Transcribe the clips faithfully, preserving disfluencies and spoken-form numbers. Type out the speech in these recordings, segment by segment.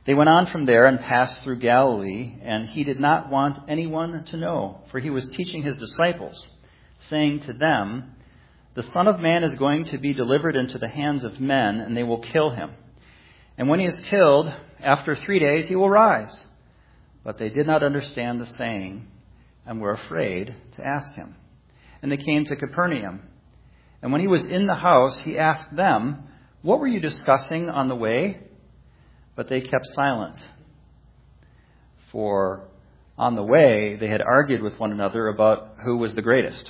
They went on from there and passed through Galilee, and he did not want anyone to know, for he was teaching his disciples, saying to them, "The Son of Man is going to be delivered into the hands of men, and they will kill him. And when he is killed, after three days he will rise." But they did not understand the saying, and were afraid to ask him. And they came to Capernaum. And when he was in the house, he asked them, "What were you discussing on the way?" But they kept silent. For on the way they had argued with one another about who was the greatest.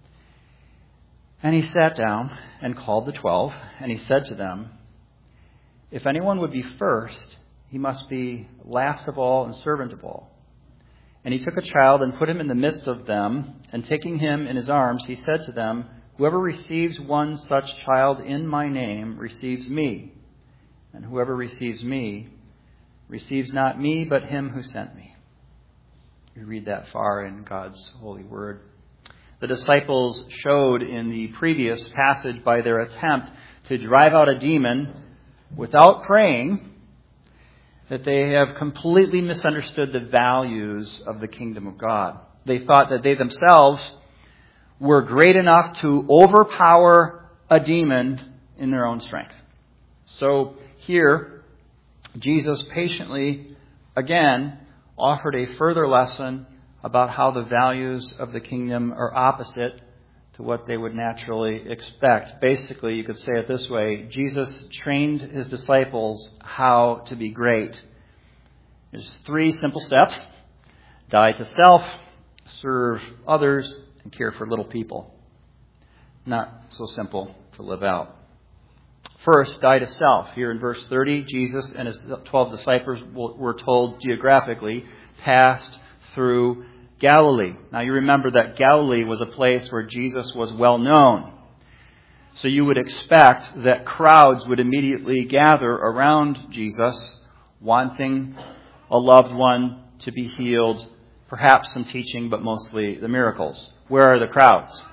And he sat down and called the twelve, and he said to them, "If anyone would be first, he must be last of all and servant of all." And he took a child and put him in the midst of them, and taking him in his arms, he said to them, "Whoever receives one such child in my name receives me. And whoever receives me receives not me, but him who sent me." We read that far in God's holy word. The disciples showed in the previous passage by their attempt to drive out a demon without praying that they have completely misunderstood the values of the kingdom of God. They thought that they themselves were great enough to overpower a demon in their own strength. So here, Jesus patiently, again, offered a further lesson about how the values of the kingdom are opposite to what they would naturally expect. Basically, you could say it this way: Jesus trained his disciples how to be great. There's three simple steps: die to self, serve others, and care for little people. Not so simple to live out. First, die to self. Here in verse thirty, Jesus and his twelve disciples were told geographically passed through Galilee. Now you remember that Galilee was a place where Jesus was well known. So you would expect that crowds would immediately gather around Jesus, wanting a loved one to be healed, perhaps some teaching, but mostly the miracles. Where are the crowds?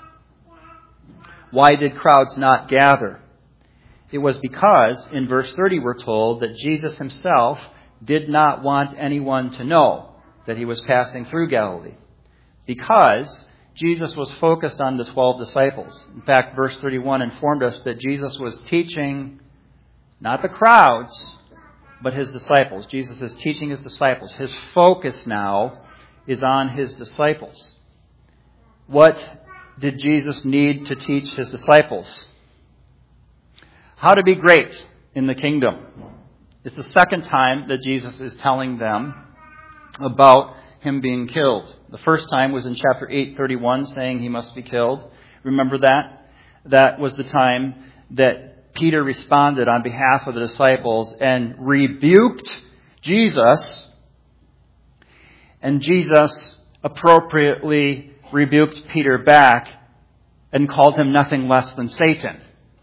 Why did crowds not gather? It was because, in verse thirty, we're told that Jesus himself did not want anyone to know that he was passing through Galilee, because Jesus was focused on the twelve disciples. In fact, verse thirty-one informed us that Jesus was teaching not the crowds, but his disciples. Jesus is teaching his disciples. His focus now is on his disciples. What did Jesus need to teach his disciples? How to be great in the kingdom. It's the second time that Jesus is telling them about him being killed. The first time was in chapter eight thirty-one, saying he must be killed. Remember that? That was the time that Peter responded on behalf of the disciples and rebuked Jesus. And Jesus appropriately rebuked Peter back and called him nothing less than Satan.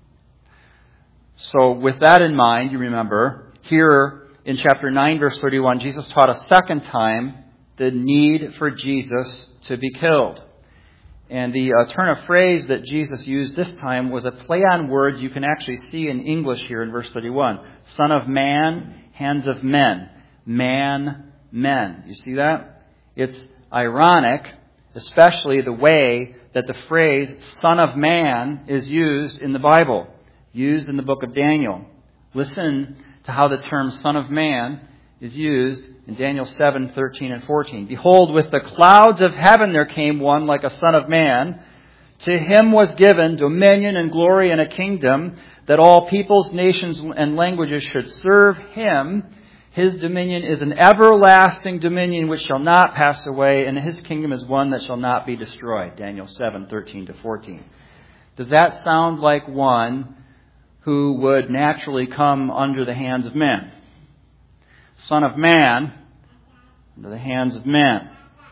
So with that in mind, you remember, here in chapter nine, verse thirty-one, Jesus taught a second time the need for Jesus to be killed. And the uh, turn of phrase that Jesus used this time was a play on words you can actually see in English here in verse thirty-one. Son of man, hands of men. Man, men. You see that? It's ironic, especially the way that the phrase Son of Man is used in the Bible, used in the book of Daniel. Listen to how the term Son of Man is used in Daniel seven, thirteen, and fourteen. Behold, with the clouds of heaven there came one like a son of man. To him was given dominion and glory and a kingdom, that all peoples, nations, and languages should serve him. His dominion is an everlasting dominion which shall not pass away, and his kingdom is one that shall not be destroyed. Daniel seven, thirteen to fourteen. Does that sound like one who would naturally come under the hands of men? Son of man, under the hands of men.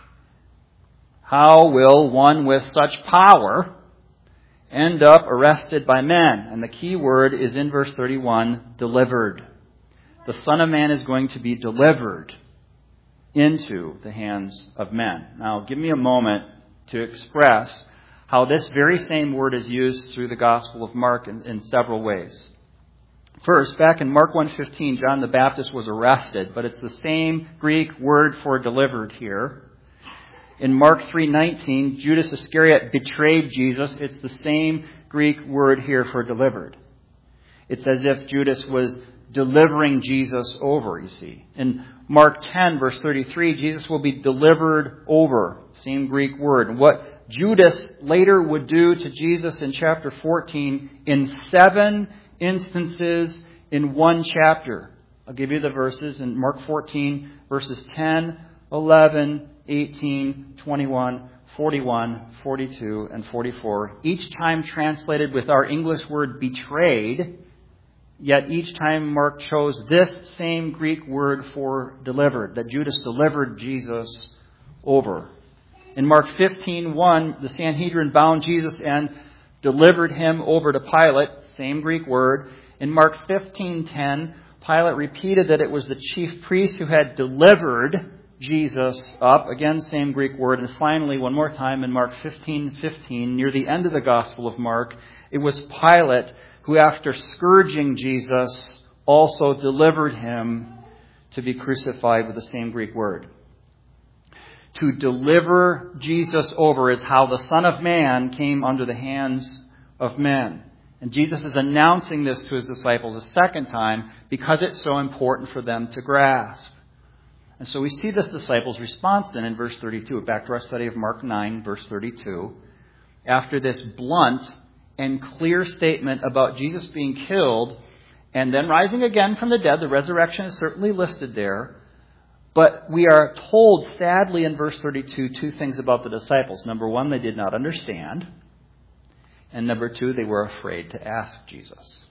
How will one with such power end up arrested by men? And the key word is in verse thirty-one, delivered. The Son of Man is going to be delivered into the hands of men. Now, give me a moment to express how this very same word is used through the Gospel of Mark in, in several ways. First, back in Mark one fifteen, John the Baptist was arrested, but it's the same Greek word for delivered here. In Mark three nineteen, Judas Iscariot betrayed Jesus. It's the same Greek word here for delivered. It's as if Judas was delivering Jesus over, you see. In Mark ten, verse thirty-three, Jesus will be delivered over. Same Greek word. And what Judas later would do to Jesus in chapter fourteen in seven instances in one chapter. I'll give you the verses in Mark fourteen, verses ten, eleven, eighteen, twenty-one, forty-one, forty-two, and forty-four. Each time translated with our English word betrayed, yet each time Mark chose this same Greek word for delivered, that Judas delivered Jesus over. In Mark fifteen one, the Sanhedrin bound Jesus and delivered him over to Pilate, same Greek word. In Mark fifteen ten, Pilate repeated that it was the chief priest who had delivered Jesus up, again same Greek word. And finally, one more time in Mark fifteen fifteen, near the end of the Gospel of Mark, it was Pilate who, after scourging Jesus, also delivered him to be crucified with the same Greek word. To deliver Jesus over is how the Son of Man came under the hands of men. And Jesus is announcing this to his disciples a second time because it's so important for them to grasp. And so we see this disciples' response then in verse thirty-two. Back to our study of Mark nine, verse thirty-two. After this blunt and clear statement about Jesus being killed and then rising again from the dead, the resurrection is certainly listed there. But we are told, sadly, in verse thirty-two, two things about the disciples. Number one, they did not understand. And number two, they were afraid to ask Jesus.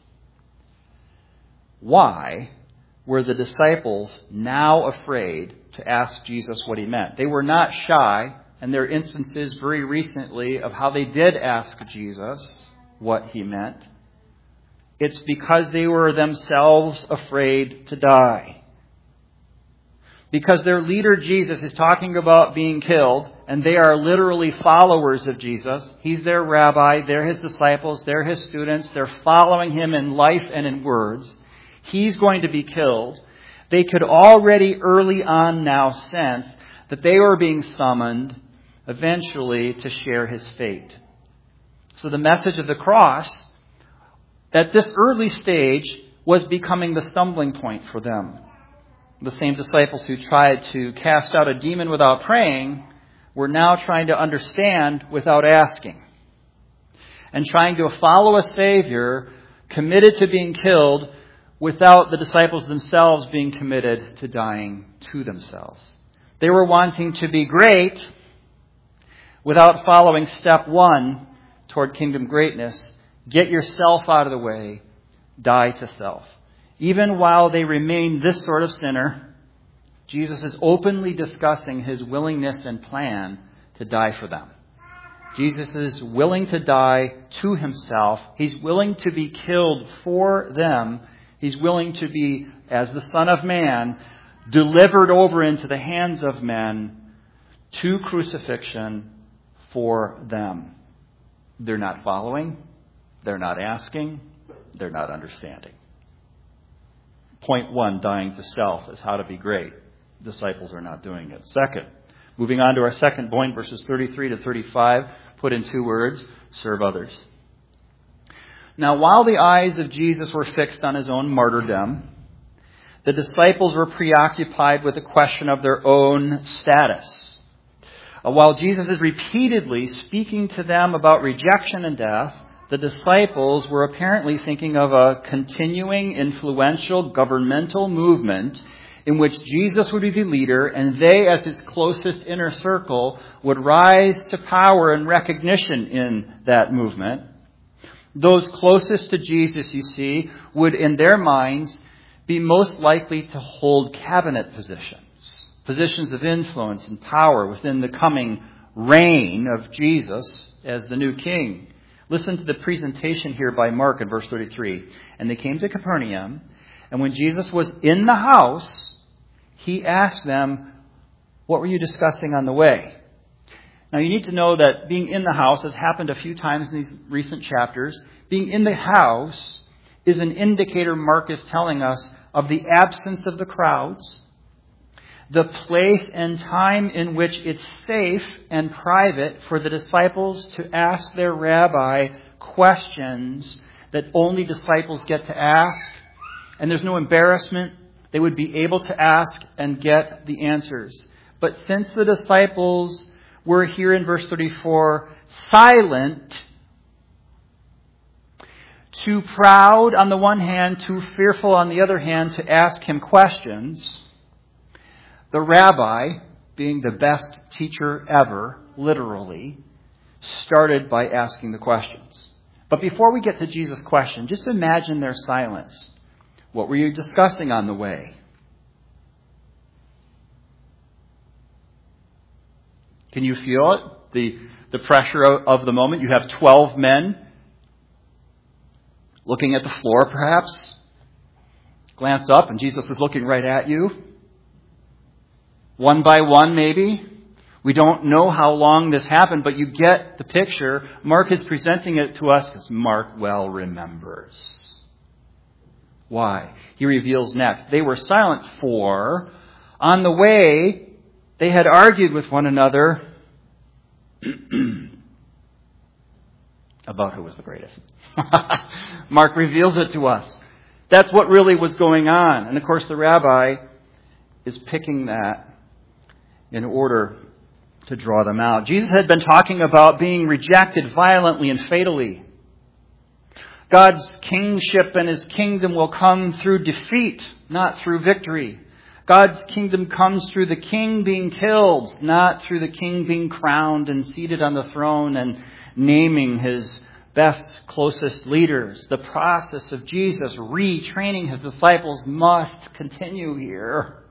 Why were the disciples now afraid to ask Jesus what he meant? They were not shy, and there are instances very recently of how they did ask Jesus what he meant. It's because they were themselves afraid to die. Because their leader Jesus is talking about being killed, and they are literally followers of Jesus. He's their rabbi, they're his disciples, they're his students, they're following him in life and in words. He's going to be killed. They could already early on now sense that they were being summoned eventually to share his fate. So the message of the cross at this early stage was becoming the stumbling point for them. The same disciples who tried to cast out a demon without praying were now trying to understand without asking. And trying to follow a Savior committed to being killed without the disciples themselves being committed to dying to themselves. They were wanting to be great without following step one toward kingdom greatness. Get yourself out of the way. Die to self. Even while they remain this sort of sinner, Jesus is openly discussing his willingness and plan to die for them. Jesus is willing to die to himself. He's willing to be killed for them. He's willing to be, as the Son of Man, delivered over into the hands of men to crucifixion for them. They're not following. They're not asking. They're not understanding. Point one, dying to self, is how to be great. Disciples are not doing it. Second, moving on to our second point, verses thirty-three to thirty-five, put in two words, serve others. Now, while the eyes of Jesus were fixed on his own martyrdom, the disciples were preoccupied with the question of their own status. Uh, while Jesus is repeatedly speaking to them about rejection and death, the disciples were apparently thinking of a continuing, influential, governmental movement in which Jesus would be the leader and they, as his closest inner circle, would rise to power and recognition in that movement. Those closest to Jesus, you see, would, in their minds, be most likely to hold cabinet positions, positions of influence and power within the coming reign of Jesus as the new king. Listen to the presentation here by Mark in verse thirty-three. And they came to Capernaum, and when Jesus was in the house, he asked them, what were you discussing on the way? Now you need to know that being in the house has happened a few times in these recent chapters. Being in the house is an indicator, Mark is telling us, of the absence of the crowds, the place and time in which it's safe and private for the disciples to ask their rabbi questions that only disciples get to ask. And there's no embarrassment. They would be able to ask and get the answers. But since the disciples were here in verse thirty-four, silent, too proud on the one hand, too fearful on the other hand to ask him questions, the rabbi, being the best teacher ever, literally, started by asking the questions. But before we get to Jesus' question, just imagine their silence. What were you discussing on the way? Can you feel it? The, the pressure of the moment. You have twelve men looking at the floor, perhaps. Glance up, and Jesus is looking right at you. One by one, maybe. We don't know how long this happened, but you get the picture. Mark is presenting it to us because Mark well remembers. Why? He reveals next. They were silent for, on the way, they had argued with one another about who was the greatest. Mark reveals it to us. That's what really was going on. And of course, the rabbi is picking that in order to draw them out. Jesus had been talking about being rejected violently and fatally. God's kingship and his kingdom will come through defeat, not through victory. God's kingdom comes through the king being killed, not through the king being crowned and seated on the throne and naming his best, closest leaders. The process of Jesus retraining his disciples must continue here.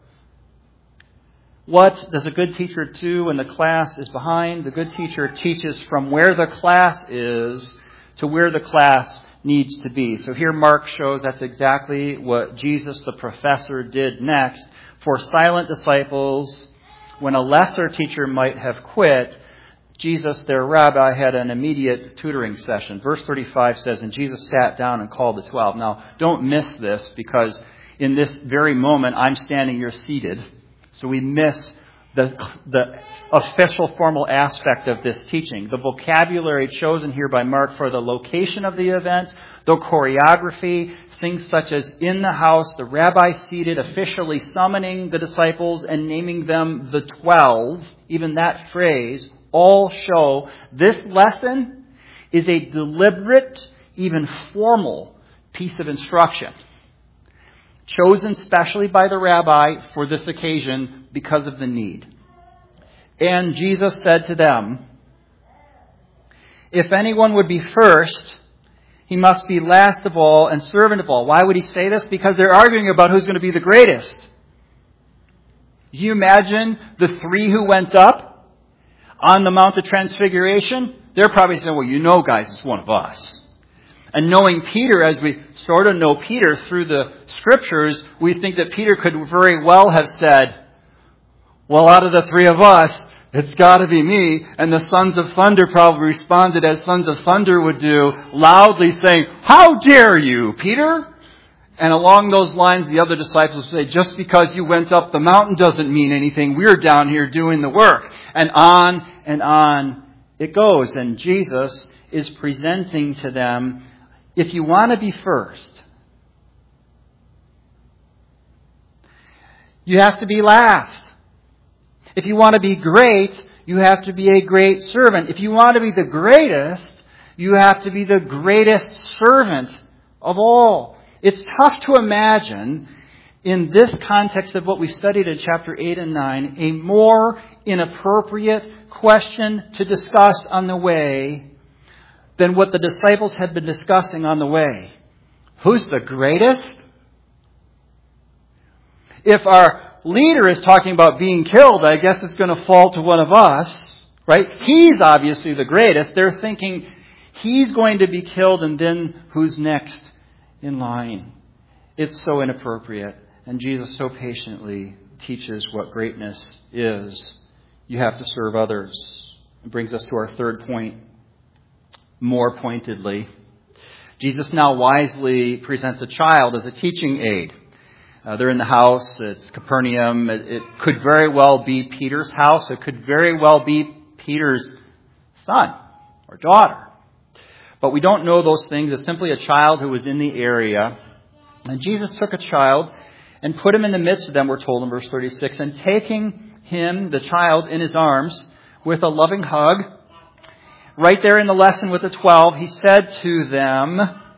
What does a good teacher do when the class is behind? The good teacher teaches from where the class is to where the class needs to be. So here Mark shows that's exactly what Jesus, the professor, did next. For silent disciples, when a lesser teacher might have quit, Jesus, their rabbi, had an immediate tutoring session. Verse thirty-five says, and Jesus sat down and called the twelve. Now, don't miss this, because in this very moment, I'm standing, you're seated. So we miss the, the official, formal aspect of this teaching. The vocabulary chosen here by Mark for the location of the event, the choreography, things such as in the house, the rabbi seated, officially summoning the disciples and naming them the twelve, even that phrase, all show this lesson is a deliberate, even formal piece of instruction, chosen specially by the rabbi for this occasion because of the need. And Jesus said to them, if anyone would be first, he must be last of all and servant of all. Why would he say this? Because they're arguing about who's going to be the greatest. Do you imagine the three who went up on the Mount of Transfiguration? They're probably saying, well, you know, guys, it's one of us. And knowing Peter, as we sort of know Peter through the Scriptures, we think that Peter could very well have said, well, out of the three of us, it's got to be me. And the sons of thunder probably responded as sons of thunder would do, loudly saying, how dare you, Peter? And along those lines, the other disciples would say, just because you went up the mountain doesn't mean anything. We're down here doing the work. And on and on it goes. And Jesus is presenting to them, if you want to be first, you have to be last. If you want to be great, you have to be a great servant. If you want to be the greatest, you have to be the greatest servant of all. It's tough to imagine, in this context of what we studied in chapter eight and nine, a more inappropriate question to discuss on the way than what the disciples had been discussing on the way. Who's the greatest? If our leader is talking about being killed, I guess it's going to fall to one of us, right? He's obviously the greatest. They're thinking he's going to be killed, and then who's next in line? It's so inappropriate. And Jesus so patiently teaches what greatness is. You have to serve others. It brings us to our third point. More pointedly, Jesus now wisely presents a child as a teaching aid. Uh, they're in the house. It's Capernaum. It, it could very well be Peter's house. It could very well be Peter's son or daughter. But we don't know those things. It's simply a child who was in the area. And Jesus took a child and put him in the midst of them, we're told in verse thirty-six. And taking him, the child, in his arms with a loving hug, right there in the lesson with the twelve, he said to them,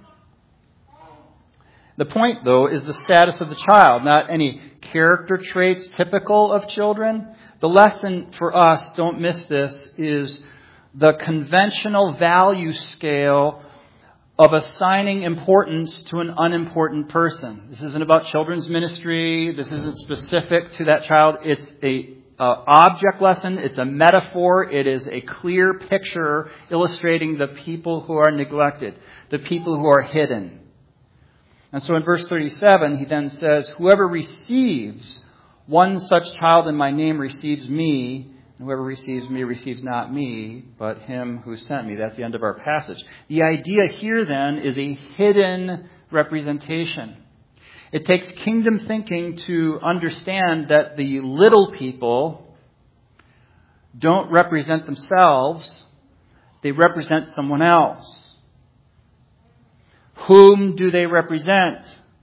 the point, though, is the status of the child, not any character traits typical of children. The lesson for us, don't miss this, is the conventional value scale of assigning importance to an unimportant person. This isn't about children's ministry. This isn't specific to that child. It's a uh, object lesson. It's a metaphor. It is a clear picture illustrating the people who are neglected, the people who are hidden. And so in verse thirty-seven, he then says, whoever receives one such child in my name receives me. And whoever receives me receives not me, but him who sent me. That's the end of our passage. The idea here then is a hidden representation. It takes kingdom thinking to understand that the little people don't represent themselves. They represent someone else. Whom do they represent?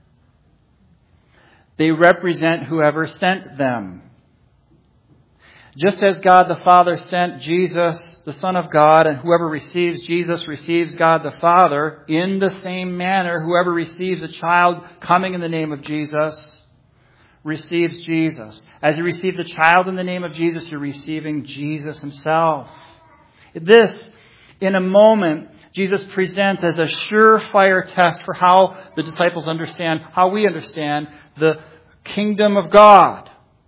They represent whoever sent them. Just as God the Father sent Jesus, the Son of God, and whoever receives Jesus receives God the Father, in the same manner, whoever receives a child coming in the name of Jesus receives Jesus. As you receive the child in the name of Jesus, you're receiving Jesus himself. This, in a moment, Jesus presents as a surefire test for how the disciples understand, how we understand the kingdom of God.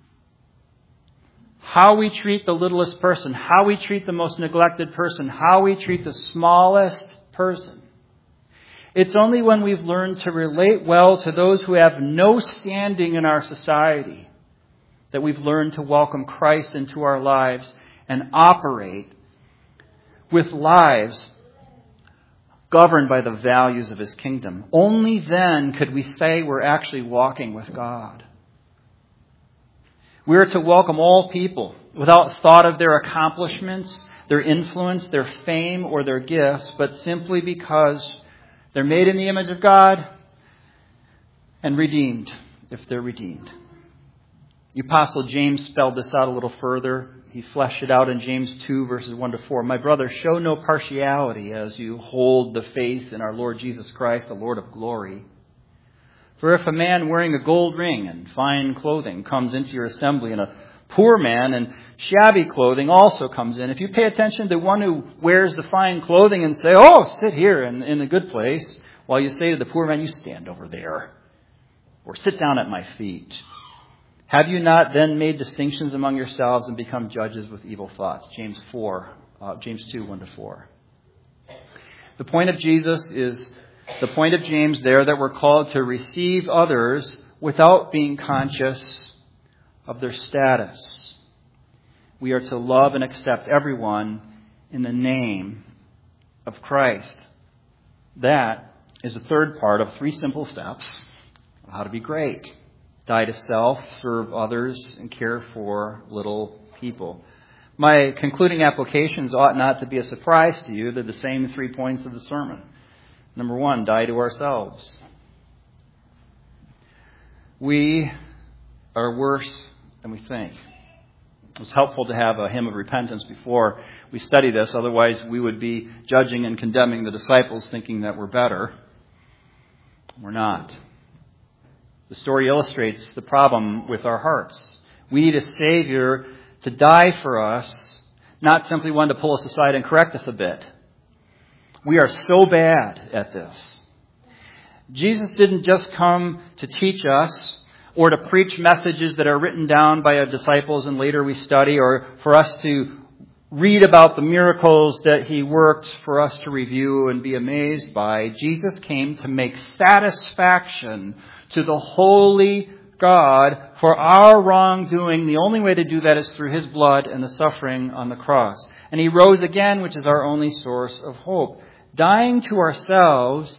How we treat the littlest person, how we treat the most neglected person, how we treat the smallest person. It's only when we've learned to relate well to those who have no standing in our society that we've learned to welcome Christ into our lives and operate with lives governed by the values of his kingdom. Only then could we say we're actually walking with God. We are to welcome all people without thought of their accomplishments, their influence, their fame, or their gifts, but simply because they're made in the image of God and redeemed, if they're redeemed. The Apostle James spelled this out a little further. He fleshed it out in James two, verses one to four. My brother, show no partiality as you hold the faith in our Lord Jesus Christ, the Lord of glory. For if a man wearing a gold ring and fine clothing comes into your assembly, and a poor man in shabby clothing also comes in, if you pay attention to one who wears the fine clothing and say, oh, sit here in, in a good place, while you say to the poor man, you stand over there, or sit down at my feet. Have you not then made distinctions among yourselves and become judges with evil thoughts? James four, uh, James two, one to four. The point of Jesus is the point of James there, that we're called to receive others without being conscious of their status. We are to love and accept everyone in the name of Christ. That is the third part of three simple steps of how to be great. Die to self, serve others, and care for little people. My concluding applications ought not to be a surprise to you. They're the same three points of the sermon. Number one, die to ourselves. We are worse than we think. It was helpful to have a hymn of repentance before we study this. Otherwise, we would be judging and condemning the disciples, thinking that we're better. We're not. The story illustrates the problem with our hearts. We need a Savior to die for us, not simply one to pull us aside and correct us a bit. We are so bad at this. Jesus didn't just come to teach us or to preach messages that are written down by our disciples and later we study, or for us to read about the miracles that he worked for us to review and be amazed by. Jesus came to make satisfaction to the holy God for our wrongdoing. The only way to do that is through his blood and the suffering on the cross. And he rose again, which is our only source of hope. Dying to ourselves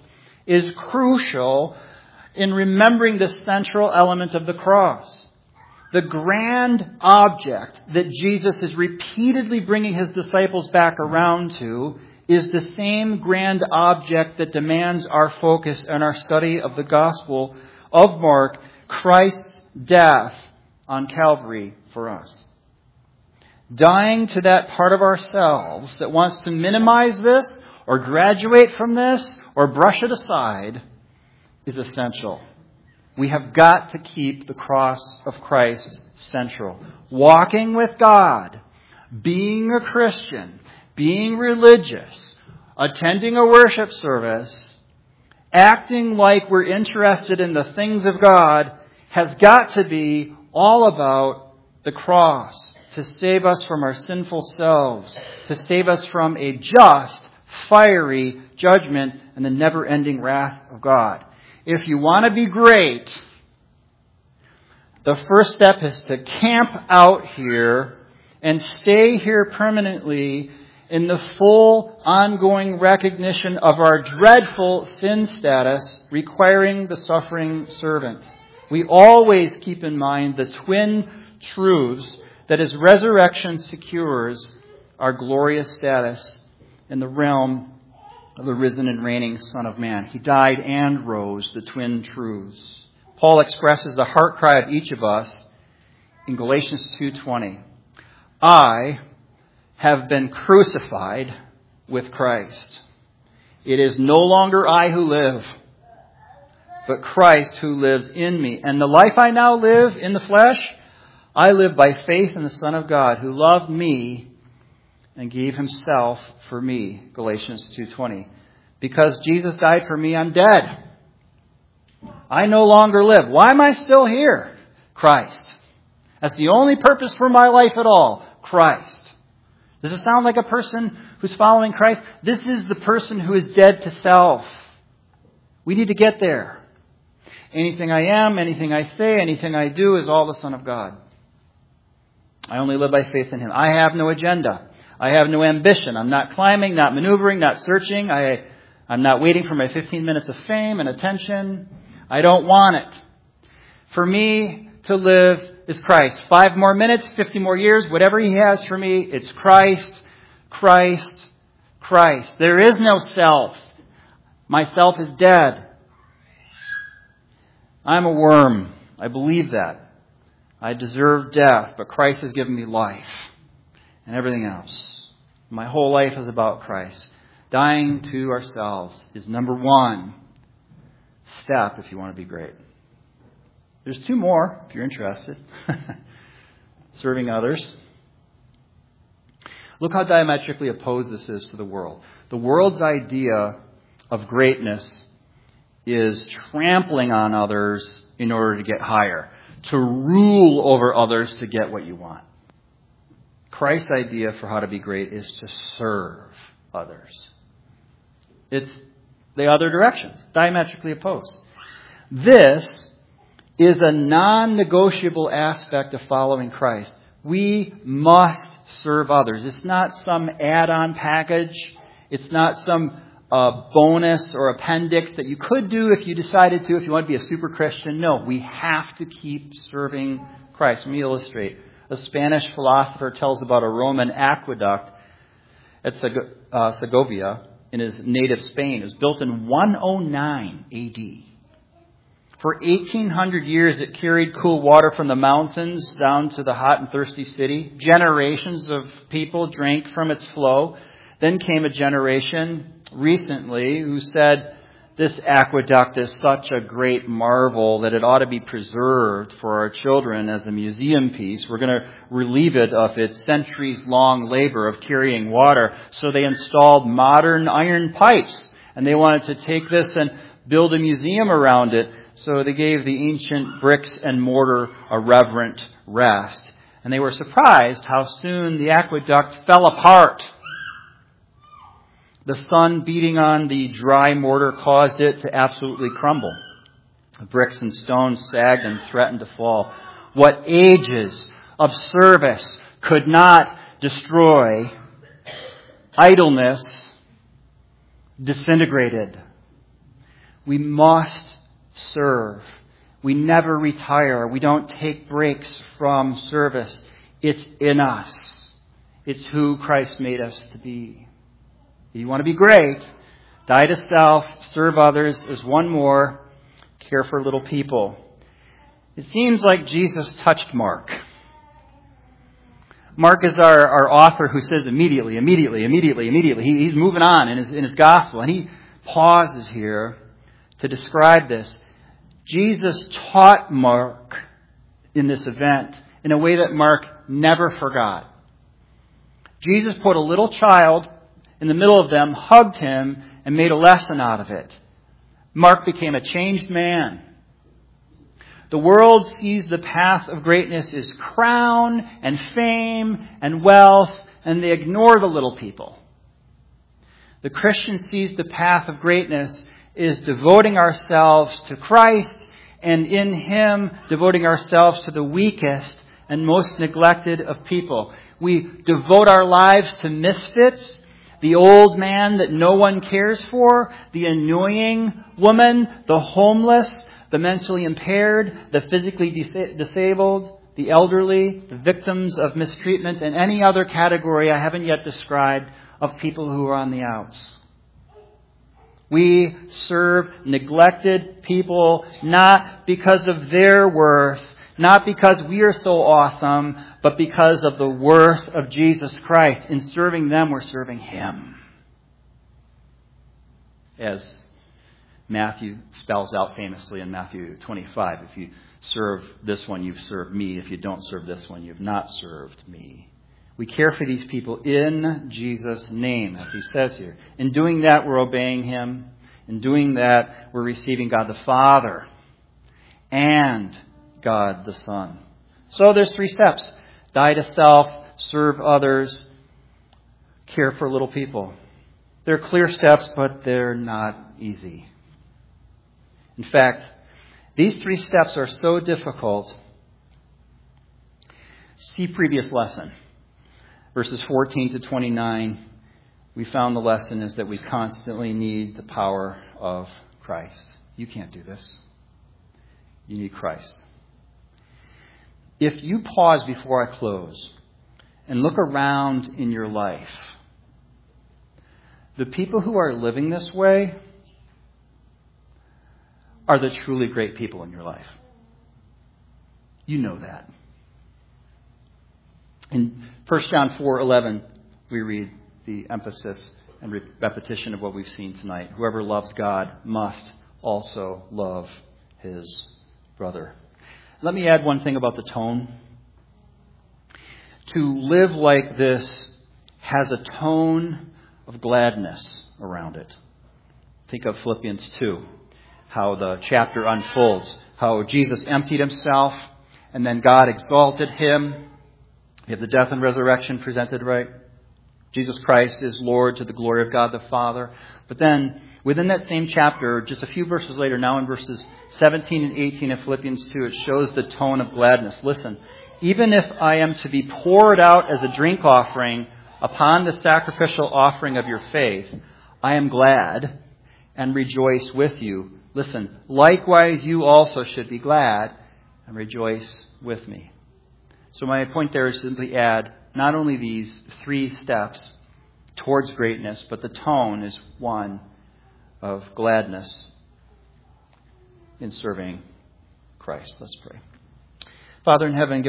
is crucial in remembering the central element of the cross. The grand object that Jesus is repeatedly bringing his disciples back around to is the same grand object that demands our focus and our study of the Gospel of Mark, Christ's death on Calvary for us. Dying to that part of ourselves that wants to minimize this or graduate from this or brush it aside is essential. We have got to keep the cross of Christ central. Walking with God, being a Christian, being religious, attending a worship service, acting like we're interested in the things of God has got to be all about the cross to save us from our sinful selves, to save us from a just, fiery judgment and the never-ending wrath of God. If you want to be great, the first step is to camp out here and stay here permanently in the full, ongoing recognition of our dreadful sin status, requiring the suffering servant. We always keep in mind the twin truths that his resurrection secures our glorious status in the realm of the risen and reigning Son of Man. He died and rose, the twin truths. Paul expresses the heart cry of each of us in Galatians two twenty. I have been crucified with Christ. It is no longer I who live, but Christ who lives in me. And the life I now live in the flesh, I live by faith in the Son of God who loved me and gave himself for me. Galatians two twenty. Because Jesus died for me, I'm dead. I no longer live. Why am I still here? Christ. That's the only purpose for my life at all. Christ. Does it sound like a person who's following Christ? This is the person who is dead to self. We need to get there. Anything I am, anything I say, anything I do is all the Son of God. I only live by faith in him. I have no agenda. I have no ambition. I'm not climbing, not maneuvering, not searching. I, I'm not waiting for my fifteen minutes of fame and attention. I don't want it. For me to live is Christ. Five more minutes, fifty more years, whatever he has for me, it's Christ, Christ, Christ. There is no self. Myself is dead. I'm a worm. I believe that. I deserve death, but Christ has given me life and everything else. My whole life is about Christ. Dying to ourselves is number one step if you want to be great. There's two more if you're interested. Serving others. Look how diametrically opposed this is to the world. The world's idea of greatness is trampling on others in order to get higher, to rule over others to get what you want. Christ's idea for how to be great is to serve others. It's the other directions, diametrically opposed. This is a non-negotiable aspect of following Christ. We must serve others. It's not some add-on package. It's not some uh, bonus or appendix that you could do if you decided to, if you want to be a super Christian. No, we have to keep serving Christ. Let me illustrate. A Spanish philosopher tells about a Roman aqueduct at Seg- uh, Segovia in his native Spain. It was built in one oh nine A D. For eighteen hundred years, it carried cool water from the mountains down to the hot and thirsty city. Generations of people drank from its flow. Then came a generation recently who said, this aqueduct is such a great marvel that it ought to be preserved for our children as a museum piece. We're going to relieve it of its centuries-long labor of carrying water. So they installed modern iron pipes, and they wanted to take this and build a museum around it. So they gave the ancient bricks and mortar a reverent rest. And they were surprised how soon the aqueduct fell apart. The sun beating on the dry mortar caused it to absolutely crumble. The bricks and stones sagged and threatened to fall. What ages of service could not destroy, idleness disintegrated. We must serve. We never retire. We don't take breaks from service. It's in us. It's who Christ made us to be. If you want to be great, die to self, serve others. There's one more. Care for little people. It seems like Jesus touched Mark. Mark is our, our author who says immediately, immediately, immediately, immediately. He, he's moving on in his, in his gospel. And he pauses here to describe this. Jesus taught Mark in this event in a way that Mark never forgot. Jesus put a little child in the middle of them, hugged him, and made a lesson out of it. Mark became a changed man. The world sees the path of greatness as crown and fame and wealth, and they ignore the little people. The Christian sees the path of greatness is devoting ourselves to Christ, and in Him devoting ourselves to the weakest and most neglected of people. We devote our lives to misfits, the old man that no one cares for, the annoying woman, the homeless, the mentally impaired, the physically dis- disabled, the elderly, the victims of mistreatment, and any other category I haven't yet described of people who are on the outs. We serve neglected people not because of their worth, not because we are so awesome, but because of the worth of Jesus Christ. In serving them, we're serving Him. As Matthew spells out famously in Matthew twenty-five, if you serve this one, you've served me. If you don't serve this one, you've not served me. We care for these people in Jesus' name, as he says here. In doing that, we're obeying Him. In doing that, we're receiving God the Father and God the Son. So there's three steps. Die to self, serve others, care for little people. They're clear steps, but they're not easy. In fact, these three steps are so difficult. See previous lesson. Verses fourteen to twenty-nine, we found the lesson is that we constantly need the power of Christ. You can't do this. You need Christ. If you pause before I close and look around in your life, the people who are living this way are the truly great people in your life. You know that. In First John four eleven, we read the emphasis and repetition of what we've seen tonight. Whoever loves God must also love his brother. Let me add one thing about the tone. To live like this has a tone of gladness around it. Think of Philippians two, how the chapter unfolds, how Jesus emptied himself and then God exalted him. You have the death and resurrection presented, right? Jesus Christ is Lord to the glory of God the Father. But then, within that same chapter, just a few verses later, now in verses seventeen and eighteen of Philippians two, it shows the tone of gladness. Listen, even if I am to be poured out as a drink offering upon the sacrificial offering of your faith, I am glad and rejoice with you. Listen, likewise you also should be glad and rejoice with me. So my point there is simply add not only these three steps towards greatness, but the tone is one of gladness in serving Christ. Let's pray. Father in heaven,